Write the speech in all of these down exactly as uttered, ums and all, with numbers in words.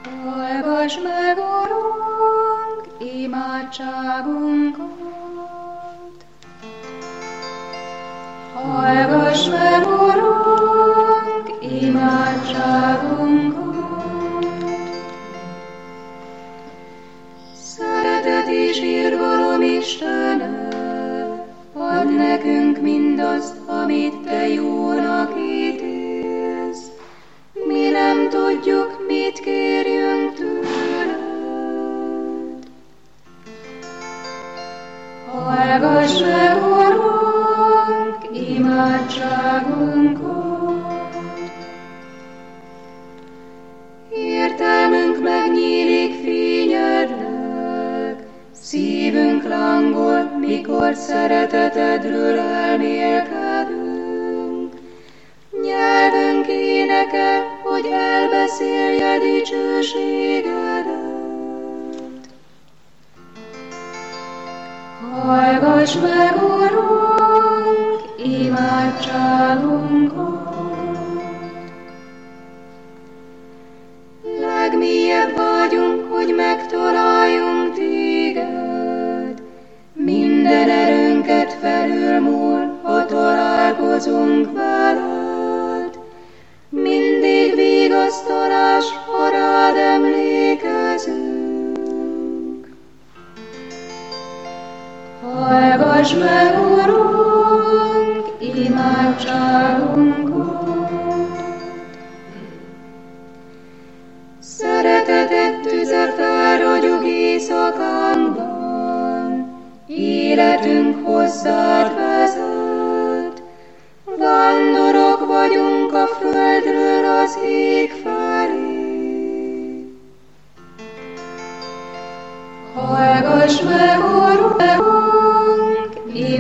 Hallgass meg, Urunk, imádságunkat! Hallgass meg, Urunk, imádságunkat! Szeretet és irgalom Istene, add nekünk mindazt, amit Te jónak ítélsz. Mi nem tudjuk, mit kérjünk tőled. Hallgass meg, Urunk, imádságunkat! Értelmünk megnyílik fényednek, szívünk lángol, mikor szeretetedről elmélkedünk. Nyelvünk énekel, hogy elbeszélje dicsőségedet. Hallgass meg, Urunk, imádságunkat! Legmélyebb vágyunk, hogy megtaláljunk Téged. Minden erőnket felülmúl, ha találkozunk veled. Mindig vigasztalás, ha rád emlékezünk. Hallgass meg, Urunk, imádságunkat! Szereteted tüze felragyog éjszakánkban, életünk hozzád vezet. Vándorok vagyunk a földről az ég felé. Hallgass meg, Urunk,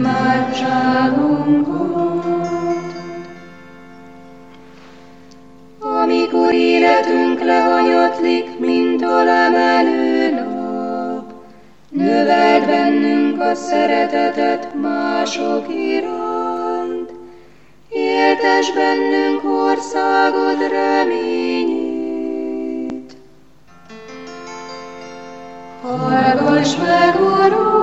imádságunkat! Amikor életünk lehanyatlik, mint a lemenő nap, növeld bennünk a szeretetet mások iránt, éltess bennünk országod reményét. Hallgass meg, Urunk,